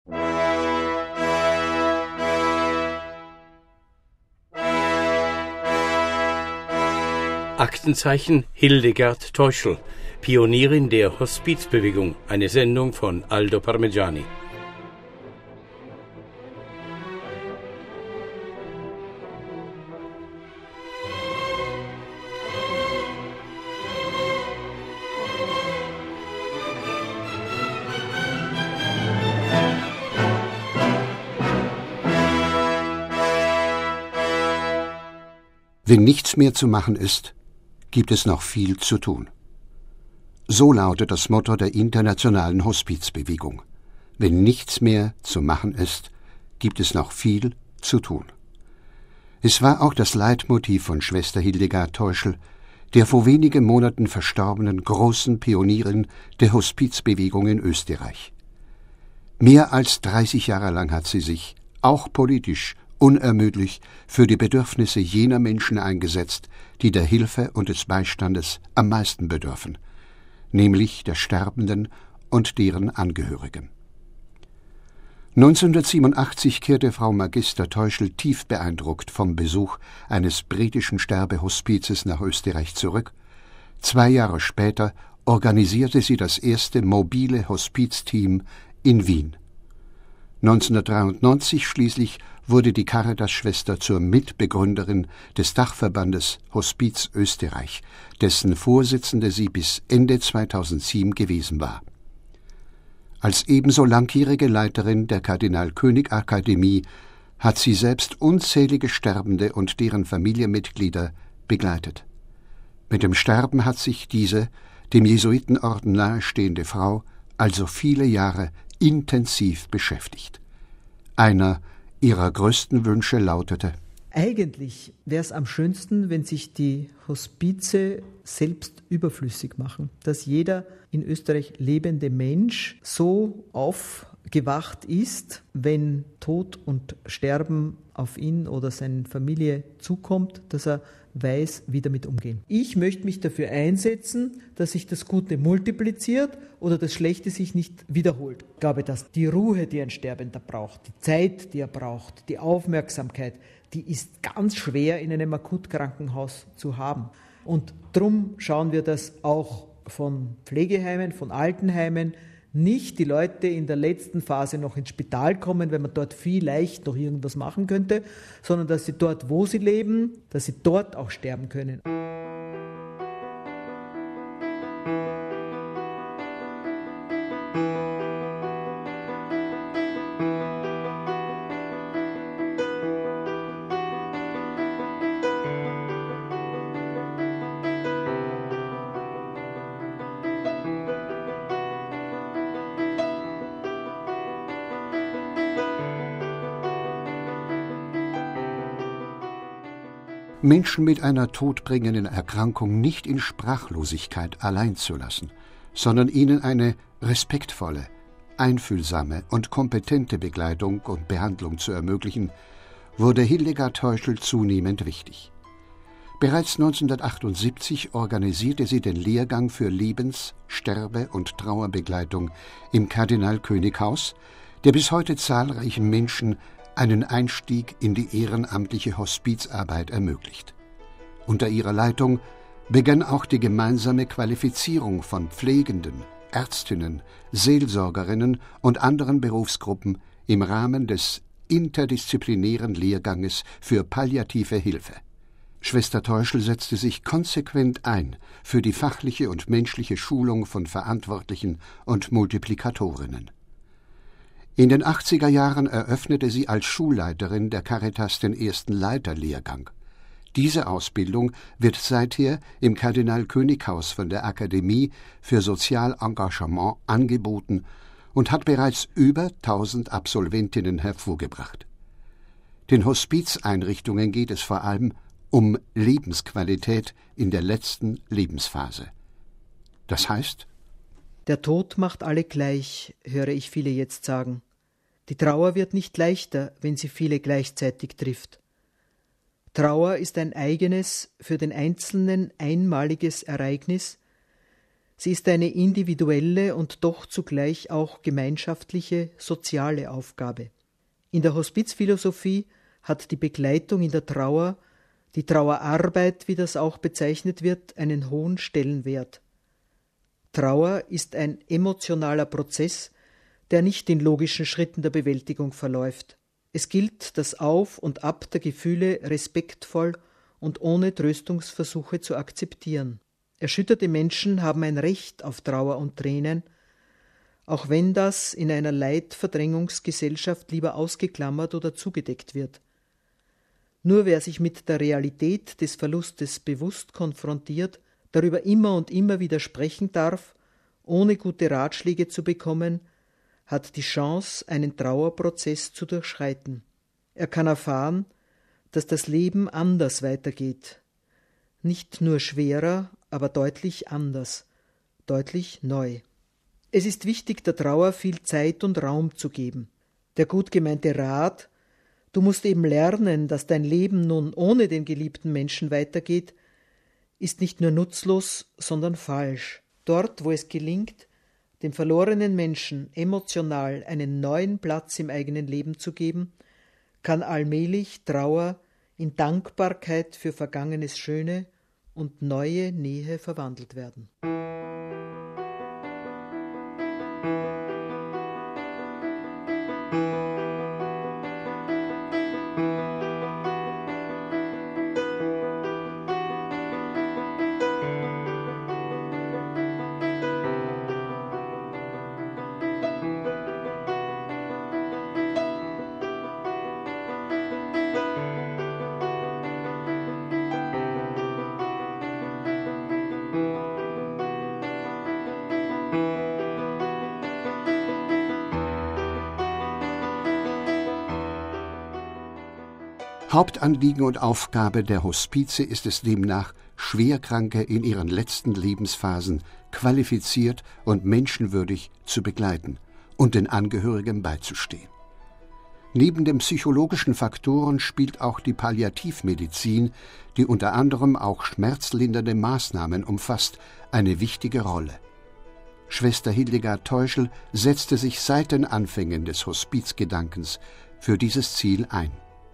Aktenzeichen Hildegard Teuschl, Pionierin der Hospizbewegung, eine Sendung von Aldo Parmigiani. Wenn nichts mehr zu machen ist, gibt es noch viel zu tun. So lautet das Motto der internationalen Hospizbewegung. Wenn nichts mehr zu machen ist, gibt es noch viel zu tun. Es war auch das Leitmotiv von Schwester Hildegard Teuschl, der vor wenigen Monaten verstorbenen großen Pionierin der Hospizbewegung in Österreich. Mehr als 30 Jahre lang hat sie sich, auch politisch, unermüdlich für die Bedürfnisse jener Menschen eingesetzt, die der Hilfe und des Beistandes am meisten bedürfen, nämlich der Sterbenden und deren Angehörigen. 1987 kehrte Frau Magister Teuschl tief beeindruckt vom Besuch eines britischen Sterbehospizes nach Österreich zurück. 2 Jahre später organisierte sie das erste mobile Hospizteam in Wien. 1993 schließlich wurde die Caritas-Schwester zur Mitbegründerin des Dachverbandes Hospiz Österreich, dessen Vorsitzende sie bis Ende 2007 gewesen war. Als ebenso langjährige Leiterin der Kardinal-König-Akademie hat sie selbst unzählige Sterbende und deren Familienmitglieder begleitet. Mit dem Sterben hat sich diese, dem Jesuitenorden nahestehende Frau, also viele Jahre intensiv beschäftigt. Einer ihrer größten Wünsche lautete: Eigentlich wäre es am schönsten, wenn sich die Hospize selbst überflüssig machen, dass jeder in Österreich lebende Mensch so aufgewacht ist, wenn Tod und Sterben auf ihn oder seine Familie zukommt, dass er weiß, wie damit umgehen. Ich möchte mich dafür einsetzen, dass sich das Gute multipliziert oder das Schlechte sich nicht wiederholt. Ich glaube, dass die Ruhe, die ein Sterbender braucht, die Zeit, die er braucht, die Aufmerksamkeit, die ist ganz schwer in einem Akutkrankenhaus zu haben. Und darum schauen wir das auch von Pflegeheimen, von Altenheimen, nicht die Leute in der letzten Phase noch ins Spital kommen, wenn man dort vielleicht noch irgendwas machen könnte, sondern dass sie dort, wo sie leben, dass sie dort auch sterben können. Menschen mit einer todbringenden Erkrankung nicht in Sprachlosigkeit allein zu lassen, sondern ihnen eine respektvolle, einfühlsame und kompetente Begleitung und Behandlung zu ermöglichen, wurde Hildegard Teuschl zunehmend wichtig. Bereits 1978 organisierte sie den Lehrgang für Lebens-, Sterbe- und Trauerbegleitung im Kardinal-König-Haus, der bis heute zahlreichen Menschen einen Einstieg in die ehrenamtliche Hospizarbeit ermöglicht. Unter ihrer Leitung begann auch die gemeinsame Qualifizierung von Pflegenden, Ärztinnen, Seelsorgerinnen und anderen Berufsgruppen im Rahmen des interdisziplinären Lehrganges für palliative Hilfe. Schwester Teuschl setzte sich konsequent ein für die fachliche und menschliche Schulung von Verantwortlichen und Multiplikatorinnen. In den 80er Jahren eröffnete sie als Schulleiterin der Caritas den ersten Leiterlehrgang. Diese Ausbildung wird seither im Kardinal-König-Haus von der Akademie für Sozialengagement angeboten und hat bereits über 1000 Absolventinnen hervorgebracht. Den Hospizeinrichtungen geht es vor allem um Lebensqualität in der letzten Lebensphase. Das heißt: Der Tod macht alle gleich, höre ich viele jetzt sagen. Die Trauer wird nicht leichter, wenn sie viele gleichzeitig trifft. Trauer ist ein eigenes, für den Einzelnen einmaliges Ereignis, Sie ist eine individuelle und doch zugleich auch gemeinschaftliche, soziale Aufgabe. In der Hospizphilosophie hat die Begleitung in der Trauer, die Trauerarbeit, wie das auch bezeichnet wird, einen hohen Stellenwert. Trauer ist ein emotionaler Prozess, der nicht in logischen Schritten der Bewältigung verläuft. Es gilt, das Auf und Ab der Gefühle respektvoll und ohne Tröstungsversuche zu akzeptieren. Erschütterte Menschen haben ein Recht auf Trauer und Tränen, auch wenn das in einer Leidverdrängungsgesellschaft lieber ausgeklammert oder zugedeckt wird. Nur wer sich mit der Realität des Verlustes bewusst konfrontiert, darüber immer und immer wieder sprechen darf, ohne gute Ratschläge zu bekommen, hat die Chance, einen Trauerprozess zu durchschreiten. Er kann erfahren, dass das Leben anders weitergeht. Nicht nur schwerer, aber deutlich anders, deutlich neu. Es ist wichtig, der Trauer viel Zeit und Raum zu geben. Der gut gemeinte Rat, du musst eben lernen, dass dein Leben nun ohne den geliebten Menschen weitergeht, ist nicht nur nutzlos, sondern falsch. Dort, wo es gelingt, dem verlorenen Menschen emotional einen neuen Platz im eigenen Leben zu geben, kann allmählich Trauer in Dankbarkeit für vergangenes Schöne und neue Nähe verwandelt werden. Hauptanliegen und Aufgabe der Hospize ist es demnach, Schwerkranke in ihren letzten Lebensphasen qualifiziert und menschenwürdig zu begleiten und den Angehörigen beizustehen. Neben den psychologischen Faktoren spielt auch die Palliativmedizin, die unter anderem auch schmerzlindernde Maßnahmen umfasst, eine wichtige Rolle. Schwester Hildegard Teuschl setzte sich seit den Anfängen des Hospizgedankens für dieses Ziel ein.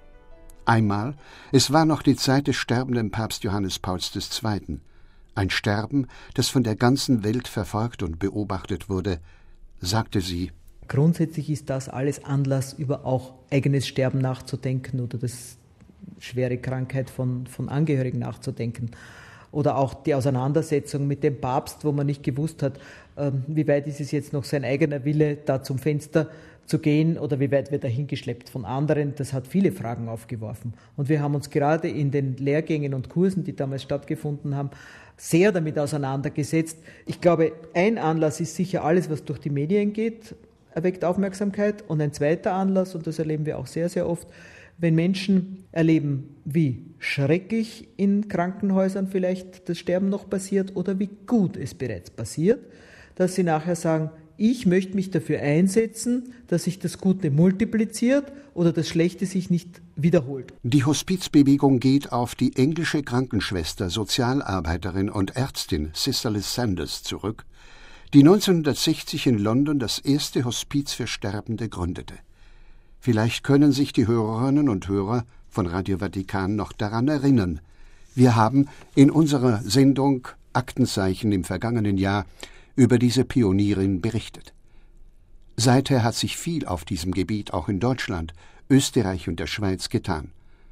Einmal, es war noch die Zeit des sterbenden Papst Johannes Pauls II., ein Sterben, das von der ganzen Welt verfolgt und beobachtet wurde, sagte sie: Grundsätzlich ist das alles Anlass, über auch eigenes Sterben nachzudenken oder das schwere Krankheit von Angehörigen nachzudenken. Oder auch die Auseinandersetzung mit dem Papst, wo man nicht gewusst hat, wie weit ist es jetzt noch sein eigener Wille, da zum Fenster zu gehen oder wie weit wird er hingeschleppt von anderen. Das hat viele Fragen aufgeworfen. Und wir haben uns gerade in den Lehrgängen und Kursen, die damals stattgefunden haben, sehr damit auseinandergesetzt. Ich glaube, ein Anlass ist sicher alles, was durch die Medien geht, erweckt Aufmerksamkeit. Und ein zweiter Anlass, und das erleben wir auch sehr, sehr oft, wenn Menschen erleben, wie schrecklich in Krankenhäusern vielleicht das Sterben noch passiert oder wie gut es bereits passiert, dass sie nachher sagen, ich möchte mich dafür einsetzen, dass sich das Gute multipliziert oder das Schlechte sich nicht wiederholt. Die Hospizbewegung geht auf die englische Krankenschwester, Sozialarbeiterin und Ärztin Sister Liz Sanders zurück, die 1960 in London das erste Hospiz für Sterbende gründete. Vielleicht können sich die Hörerinnen und Hörer von Radio Vatikan noch daran erinnern. Wir haben in unserer Sendung Aktenzeichen im vergangenen Jahr über diese Pionierin berichtet. Seither hat sich viel auf diesem Gebiet auch in Deutschland, Österreich und der Schweiz getan.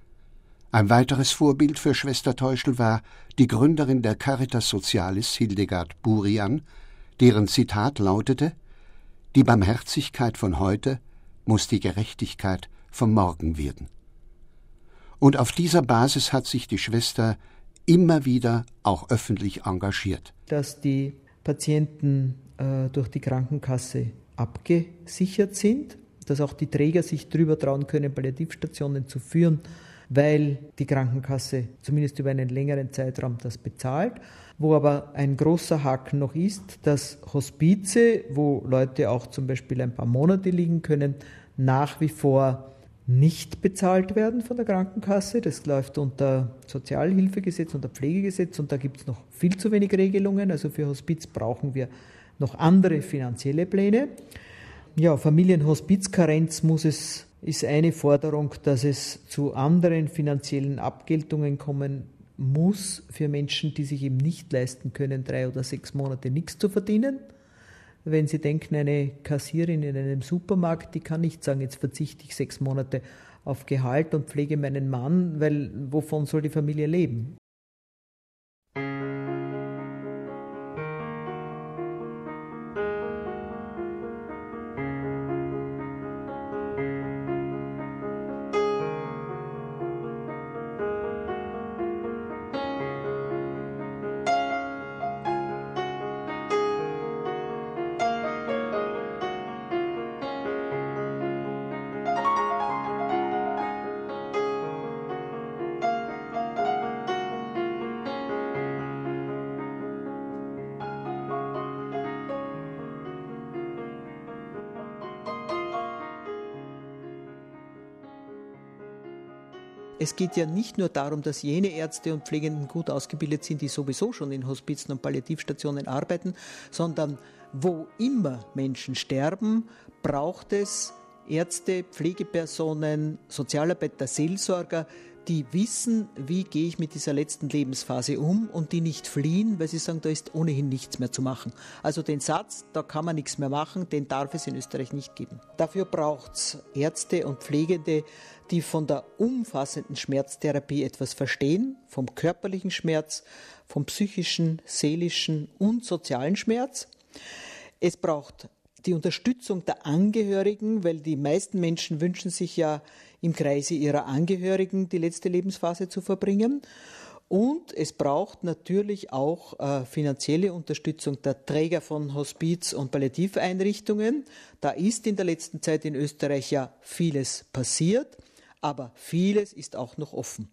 Ein weiteres Vorbild für Schwester Teuschl war die Gründerin der Caritas Socialis, Hildegard Burian, deren Zitat lautete: »Die Barmherzigkeit von heute muss die Gerechtigkeit vom Morgen werden.« Und auf dieser Basis hat sich die Schwester immer wieder auch öffentlich engagiert. Dass die Patienten durch die Krankenkasse abgesichert sind, dass auch die Träger sich drüber trauen können, Palliativstationen zu führen, weil die Krankenkasse zumindest über einen längeren Zeitraum das bezahlt. Wo aber ein großer Haken noch ist, dass Hospize, wo Leute auch zum Beispiel ein paar Monate liegen können, nach wie vor nicht bezahlt werden von der Krankenkasse. Das läuft unter Sozialhilfegesetz, unter Pflegegesetz und da gibt es noch viel zu wenig Regelungen. Also für Hospiz brauchen wir noch andere finanzielle Pläne. Ja, Familienhospizkarenz ist eine Forderung, dass es zu anderen finanziellen Abgeltungen kommen muss für Menschen, die sich eben nicht leisten können, 3 oder 6 Monate nichts zu verdienen. Wenn Sie denken, eine Kassiererin in einem Supermarkt, die kann nicht sagen, jetzt verzichte ich 6 Monate auf Gehalt und pflege meinen Mann, weil wovon soll die Familie leben? Es geht ja nicht nur darum, dass jene Ärzte und Pflegenden gut ausgebildet sind, die sowieso schon in Hospizen und Palliativstationen arbeiten, sondern wo immer Menschen sterben, braucht es Ärzte, Pflegepersonen, Sozialarbeiter, Seelsorger, die wissen, wie gehe ich mit dieser letzten Lebensphase um und die nicht fliehen, weil sie sagen, da ist ohnehin nichts mehr zu machen. Also den Satz, da kann man nichts mehr machen, den darf es in Österreich nicht geben. Dafür braucht es Ärzte und Pflegende, die von der umfassenden Schmerztherapie etwas verstehen, vom körperlichen Schmerz, vom psychischen, seelischen und sozialen Schmerz. Es braucht die Unterstützung der Angehörigen, weil die meisten Menschen wünschen sich ja im Kreise ihrer Angehörigen die letzte Lebensphase zu verbringen. Und es braucht natürlich auch finanzielle Unterstützung der Träger von Hospiz- und Palliativeinrichtungen. Da ist in der letzten Zeit in Österreich ja vieles passiert, aber vieles ist auch noch offen.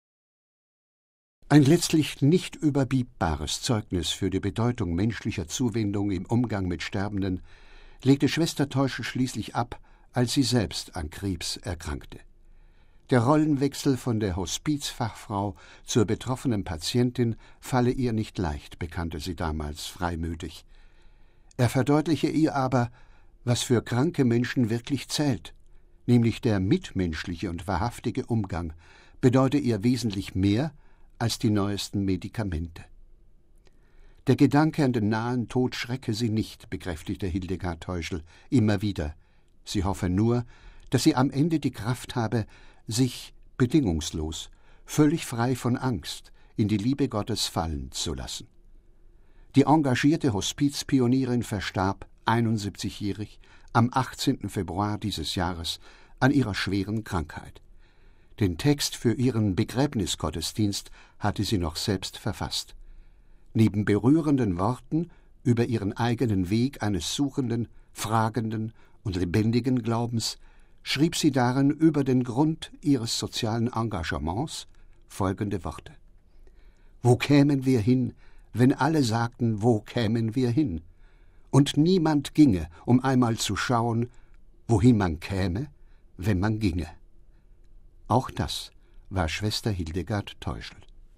Ein letztlich nicht überbietbares Zeugnis für die Bedeutung menschlicher Zuwendung im Umgang mit Sterbenden legte Schwester Teuschl schließlich ab, als sie selbst an Krebs erkrankte. Der Rollenwechsel von der Hospizfachfrau zur betroffenen Patientin falle ihr nicht leicht, bekannte sie damals freimütig. Er verdeutliche ihr aber, was für kranke Menschen wirklich zählt, nämlich der mitmenschliche und wahrhaftige Umgang, bedeute ihr wesentlich mehr als die neuesten Medikamente. Der Gedanke an den nahen Tod schrecke sie nicht, bekräftigte Hildegard Teuschl immer wieder. Sie hoffe nur, dass sie am Ende die Kraft habe, sich bedingungslos, völlig frei von Angst, in die Liebe Gottes fallen zu lassen. Die engagierte Hospizpionierin verstarb, 71-jährig, am 18. Februar dieses Jahres an ihrer schweren Krankheit. Den Text für ihren Begräbnisgottesdienst hatte sie noch selbst verfasst. Neben berührenden Worten über ihren eigenen Weg eines suchenden, fragenden und lebendigen Glaubens schrieb sie darin über den Grund ihres sozialen Engagements folgende Worte: »Wo kämen wir hin, wenn alle sagten, wo kämen wir hin? Und niemand ginge, um einmal zu schauen, wohin man käme, wenn man ginge.« Auch das war Schwester Hildegard Teuschl.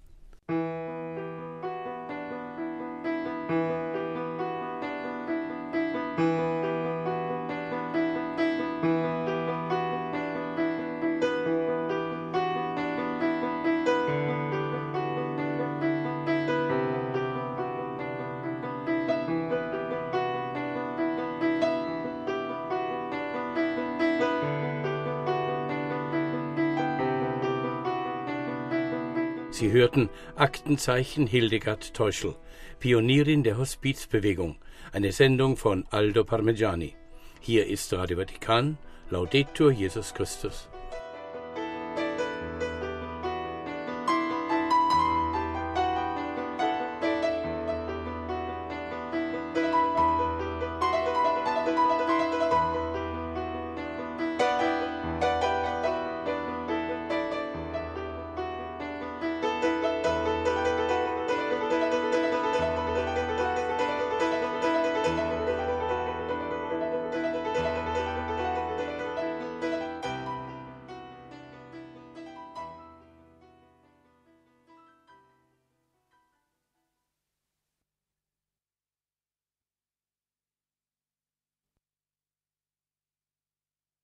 Sie hörten Aktenzeichen Hildegard Teuschl, Pionierin der Hospizbewegung, eine Sendung von Aldo Parmigiani. Hier ist Radio Vatikan, Laudetur Jesus Christus.